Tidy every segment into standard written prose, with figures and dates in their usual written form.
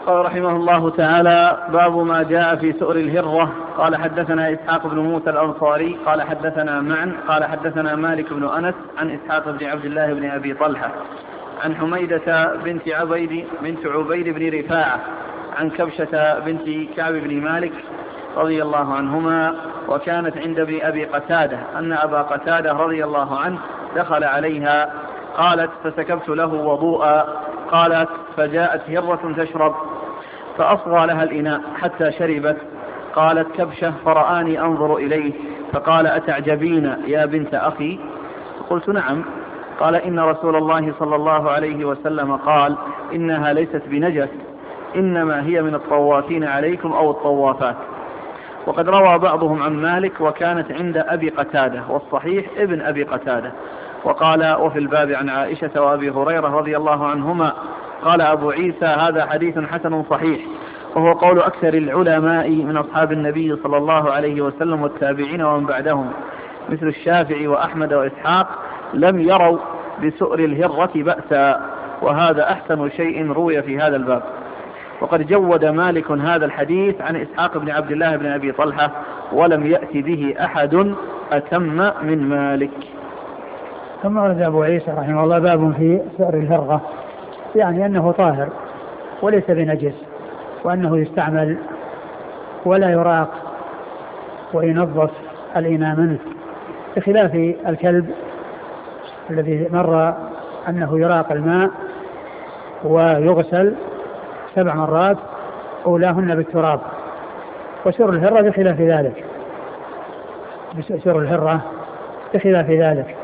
قال رحمه الله تعالى: باب ما جاء في سؤر الهرة. قال حدثنا إسحاق بن موسى الأنصاري قال حدثنا معن قال حدثنا مالك بن أنس عن إسحاق بن عبد الله بن أبي طلحة عن حميدة بنت عبيد بن رفاعة عن كبشة بنت كعب بن مالك رضي الله عنهما وكانت عند ابن أبي قتادة أن أبا قتادة رضي الله عنه دخل عليها. قالت: فسكبت له وضوءا. قالت: فجاءت هرة تشرب فأصغى لها الإناء حتى شربت. قالت كبشة: فرآني أنظر إليه فقال: أتعجبين يا بنت أخي؟ قلت: نعم. قال: إن رسول الله صلى الله عليه وسلم قال: إنها ليست بنجس، إنما هي من الطوافين عليكم أو الطوافات. وقد روى بعضهم عن مالك: وكانت عند أبي قتادة، والصحيح ابن أبي قتادة. وقال: وفي الباب عن عائشة وأبي هريرة رضي الله عنهما. قال أبو عيسى: هذا حديث حسن صحيح، وهو قول أكثر العلماء من أصحاب النبي صلى الله عليه وسلم والتابعين ومن بعدهم مثل الشافعي وأحمد وإسحاق لم يروا بسؤر الهرة بأسا، وهذا أحسن شيء روي في هذا الباب. وقد جود مالك هذا الحديث عن إسحاق بن عبد الله بن أبي طلحة ولم يأتي به أحد أتم من مالك. ثم ورد أبو عيسى رحمه الله باب في سؤر الهرة، يعني أنه طاهر وليس بنجس، وأنه يستعمل ولا يراق وينظف الإناء منه، بخلاف الكلب الذي مر أنه يراق الماء ويغسل 7 مرات أولاهن بالتراب. وسؤر الهرة بخلاف ذلك، سؤر الهرة بخلاف ذلك.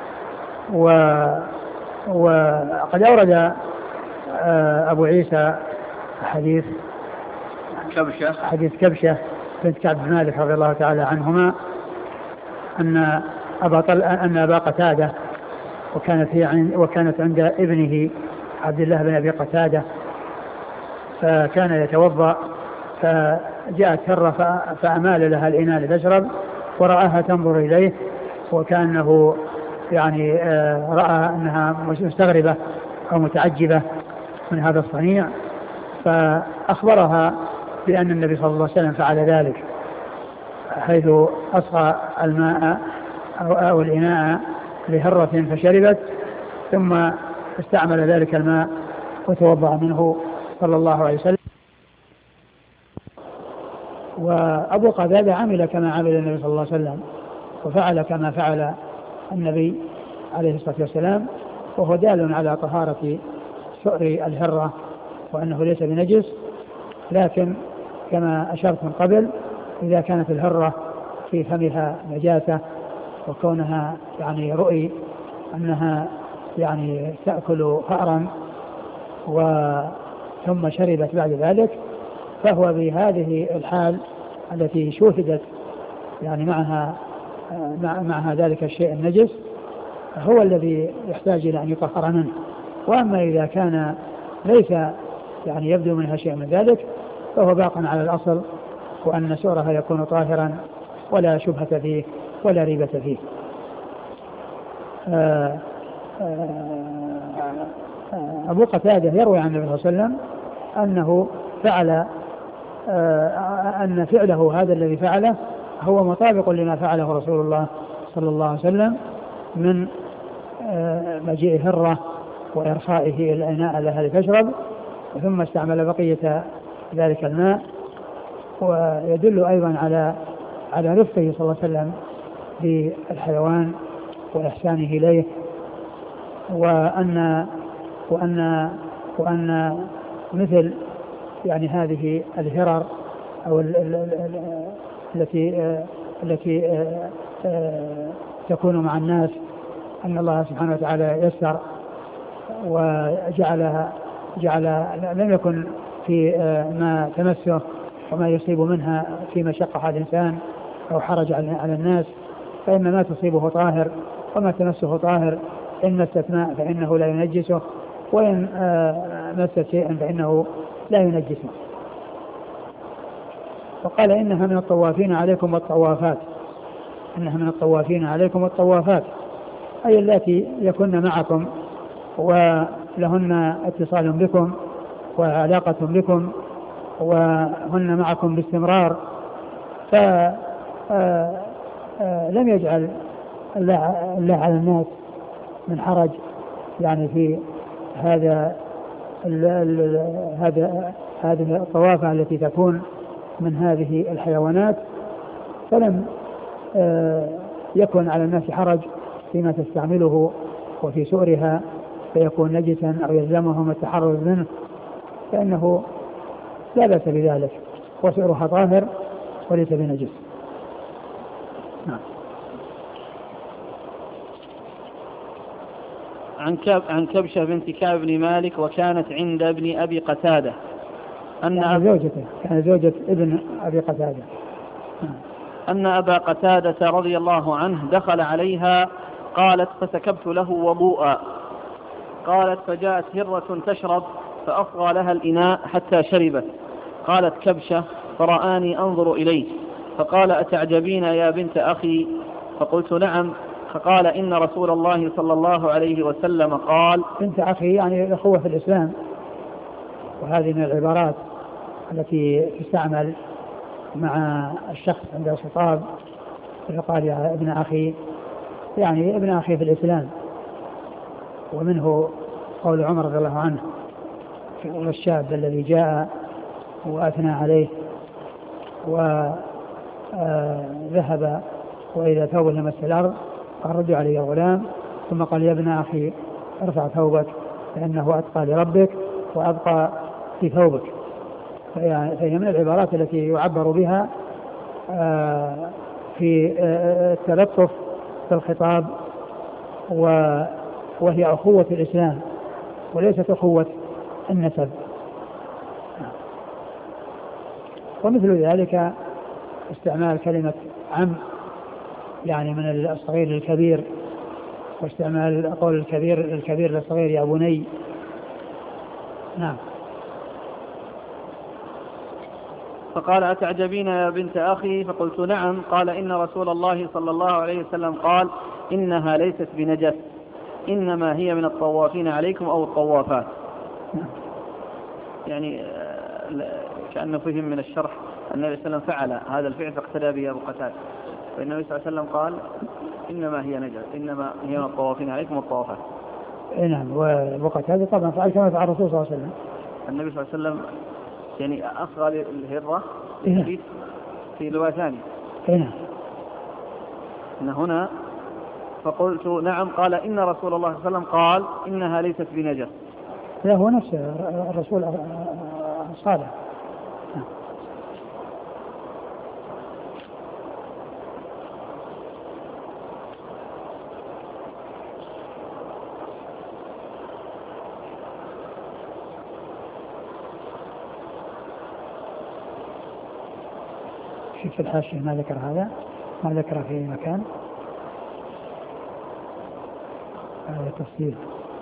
وقد أورد أبو عيسى حديث كبشة بنت كعب بن مالك رضي الله تعالى عنهما أن أبا قتادة وكانت عند ابنه عبد الله بن أبي قتادة، فكان يتوضأ فجاءت هرة فأمال لها الإناء لتشرب ورآها تنظر إليه، وكأنه يعني رأى أنها مستغربة أو متعجبة من هذا الصنيع، فأخبرها بأن النبي صلى الله عليه وسلم فعل ذلك، حيث أصغى الماء أو الإناء لهرة فشربت، ثم استعمل ذلك الماء وتوضأ منه صلى الله عليه وسلم. وأبو قتادة عمل كما عمل النبي صلى الله عليه وسلم، وفعل كما فعل النبي عليه الصلاة والسلام، وهو دال على طهارة سؤر الهرة وأنه ليس بنجس. لكن كما أشرت من قبل، إذا كانت الهرة في فمها نجاسة وكونها يعني رؤي أنها يعني تأكل فأرا ثم شربت بعد ذلك، فهو بهذه الحال التي شوهدت يعني معها ذلك الشيء النجس هو الذي يحتاج إلى أن يطهر منه. وأما إذا كان ليس يعني يبدو منها شيء من ذلك فهو باق على الأصل، وأن سؤرها يكون طاهرا ولا شبهة فيه ولا ريبة فيه. أبو قتادة يروي عن النبي صلى الله عليه وسلم أنه فعل أن فعله هذا الذي فعله هو مطابق لما فعله رسول الله صلى الله عليه وسلم من مجيء هرة وإرخائه الإناء لها لتشرب، ثم استعمل بقية ذلك الماء. ويدل أيضا على رفقه صلى الله عليه وسلم بالحيوان وإحسانه إليه، وأن مثل يعني هذه الهرر أو التي تكون مع الناس أن الله سبحانه وتعالى يسر جعل لم يكن في ما تمسه وما يصيب منها في مشقة على الإنسان أو حرج على الناس، فإن ما تصيبه طاهر وما تمسه طاهر، إن مست ماء فإنه لا ينجسه، وإن مست شيئا فإنه لا ينجسه. وقال: إنها من الطوافين عليكم والطوافات، إنها من الطوافين عليكم والطوافات، أي التي يكن معكم ولهن اتصال بكم وعلاقة بكم وهن معكم باستمرار، فلم يجعل الله على الناس من حرج يعني في هذه الطوافة التي تكون من هذه الحيوانات، فلم يكن على الناس حرج فيما تستعمله وفي سؤرها فيكون نجسا أو يلزمهم التحرز منه، فإنه لا بأس بذلك، وسؤرها طاهر وليس بنجس. نعم. عن كبشة بنت كعب بن مالك وكانت عند ابن أبي قتادة كان زوجة ابن أبي قتادة أن أبا قتادة رضي الله عنه دخل عليها، قالت فسكبت له وضوءا، قالت فجاءت هرة تشرب فأصغى لها الإناء حتى شربت، قالت كبشة فرآني أنظر إليه فقال أتعجبين يا بنت أخي؟ فقلت نعم. فقال إن رسول الله صلى الله عليه وسلم قال. بنت أخي يعني الأخوة في الإسلام، وهذه من العبارات التي تستعمل مع الشخص عند الخطاب، فقال يا ابن أخي، يعني ابن أخي في الإسلام. ومنه قول عمر رضي الله عنه في الشاب الذي جاء وأثنى عليه وذهب وإذا ثوبه لمس الأرض قال رد علي الغلام، ثم قال يا ابن أخي ارفع ثوبك فإنه أتقى لربك وأبقى في ثوبك. فهي من العبارات التي يعبر بها في التلطف في الخطاب، وهي أخوة الإسلام وليست أخوة النسب. ومثل ذلك استعمال كلمة عم يعني من الصغير للكبير، واستعمال قول الكبير للصغير يا بني. نعم. فقال أتعجبين يا بنت أخي؟ فقلت نعم. قال إن رسول الله صلى الله عليه وسلم قال إنها ليست بنجس، إنما هي من الطوافين عليكم أو الطوافات. يعني كأنه فهم من الشرح أن النبي صلى الله عليه وسلم فعل هذا الفعل فاقتدى به أبو قتادة، فالنبي صلى الله عليه وسلم قال إنما هي نجس، إنما هي من الطوافين عليكم والطوافات. نعم. وأبو قتادة طبعا فعل كما فعل الرسول صلى الله عليه وسلم. النبي صلى الله عليه وسلم يعني أصغى الهرة في رواية ثانية. إن هنا فقلت نعم. قال إن رسول الله صلى الله عليه وسلم قال إنها ليست بنجس. لا هو نفسه الرسول صالح. في الحاشية ما ذكر هذا، ما ذكر في مكان هذا تفصيل.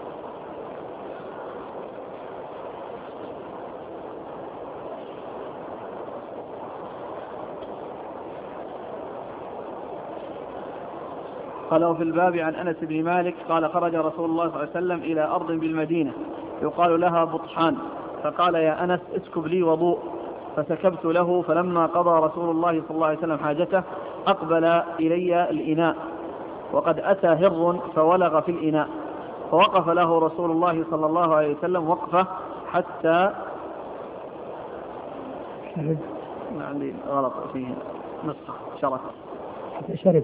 قالوا في الباب عن أنس بن مالك قال خرج رسول الله صلى الله عليه وسلم إلى أرض بالمدينة يقال لها بطحان، فقال يا أنس اسكب لي وضوء، فسكبت له، فلما قضى رسول الله صلى الله عليه وسلم حاجته أقبل إلي الإناء وقد أتى هر فولغ في الإناء، فوقف له رسول الله صلى الله عليه وسلم وقفه حتى عندي غلط فيه نسخة شرب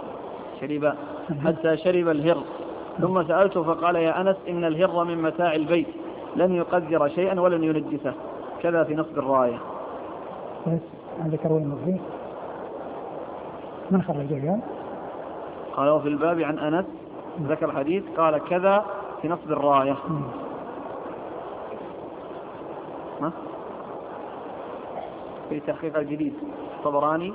حتى شرب الهر، ثم سألته فقال يا أنس إن الهر من متاع البيت لن يقدر شيئا ولن ينجسه، كذا في نصب الراية. بس ذكر وين فيه من خرج الرجال؟ قالوا في الباب عن أنس ذكر الحديث قال كذا في نصب الراية. ما في تحقيق الجديد الطبراني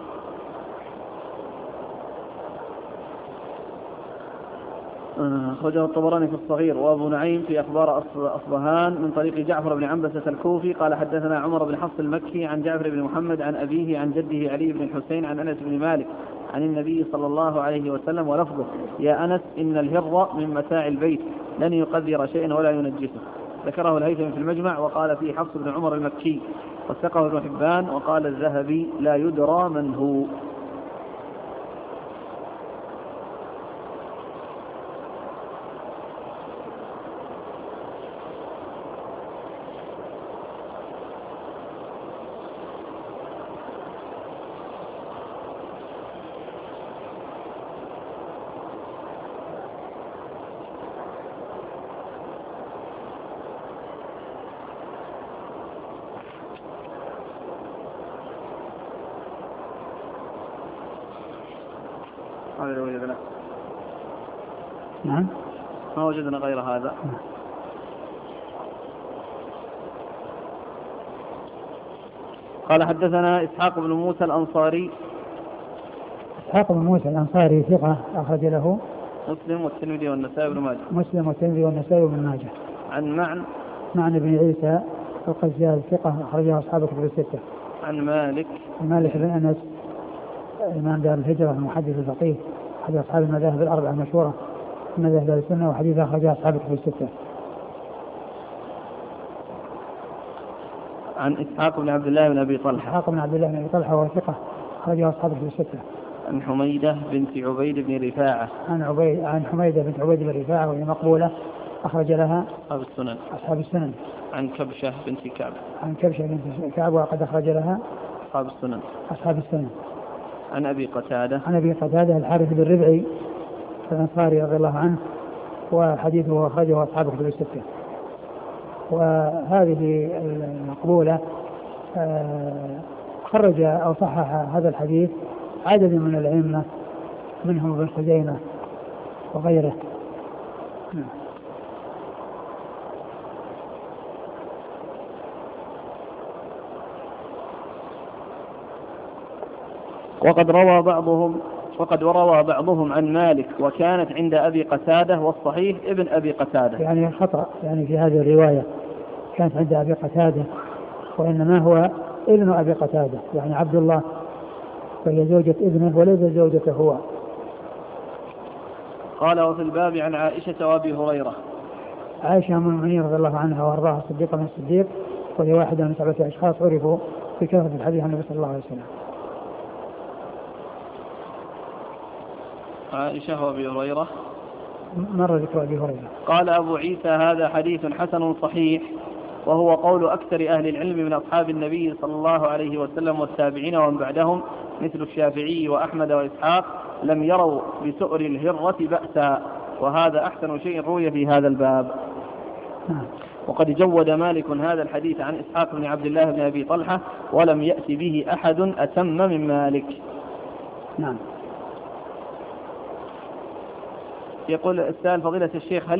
خرجه الطبراني في الصغير، وأبو نعيم في أخبار أصبهان من طريق جعفر بن عنبسة الكوفي قال حدثنا عمر بن حفص المكي عن جعفر بن محمد عن أبيه عن جده علي بن الحسين عن أنس بن مالك عن النبي صلى الله عليه وسلم ولفظه يا أنس إن الهر من متاع البيت لن يقدر شيئا ولا ينجسه، ذكره الهيثمي في المجمع وقال فيه حفص بن عمر المكي، وثقه ابن حبان، وقال الذهبي لا يدرى من هو. هذا وجدنا. نعم. ما وجدنا غير هذا. قال حدثنا إسحاق بن موسى الأنصاري. إسحاق بن موسى الأنصاري ثقة أخرج له مسلم والترمذي والنسائي بن ماجه. مسلم والترمذي والنسائي بن ماجه. عن معن بن عيسى القزاز ثقة أخرجه أصحاب كتب الستة. عن مالك بن أنس إمام دار الهجرة المحدث الفقيه أحد أصحاب المذاهب الأربعة المشهورة من مذاهب أهل السنة، وحديث أخرجه أصحاب كتب الستة. عن إسحاق بن عبد الله بن أبي طلحة. إسحاق بن عبد الله بن أبي طلحة وهو ثقة أخرجه أصحاب كتب الستة. عن حميدة بنت عبيد بن رفاعة. عن حميدة بنت عبيد بن رفاعة وهي مقبولة أخرج لها أصحاب السنن. عن كبشة بنت كعب وقد أخرج لها أصحاب السنن. عن أبي قتادة الحارث بن ربعي الأنصاري رضي الله عنه، وحديثه أخرجه أصحاب كتب الستة. وهذه المقبولة خرج أو صحح هذا الحديث عدد من الأئمة منهم ابن خزيمة وغيره. وقد روى بعضهم عن مالك وكانت عند أبي قتادة، والصحيح ابن أبي قتادة. يعني خطأ يعني في هذه الرواية كانت عند أبي قتادة، وإنما هو ابن أبي قتادة يعني عبد الله، فهي زوجة ابنه وليس زوجته هو. قال وفي الباب عن عائشة وأبي هريرة. عائشة أم المؤمنين رضي الله عنها وأرضاها الصديقة من الصديق، وهي واحدة من 7 أشخاص عرفوا في كثرة الحديث عن النبي صلى الله عليه وسلم. عائشة وأبي هريرة مر ذكر أبي هريرة. قال أبو عيسى هذا حديث حسن صحيح، وهو قول أكثر أهل العلم من أصحاب النبي صلى الله عليه وسلم والتابعين ومن بعدهم مثل الشافعي وأحمد وإسحاق لم يروا بسؤر الهرة بأسا، وهذا أحسن شيء روي في هذا الباب. وقد جود مالك هذا الحديث عن إسحاق بن عبد الله بن أبي طلحة ولم يأتي به أحد أتم من مالك. نعم. يقول السائل فضيلة الشيخ هل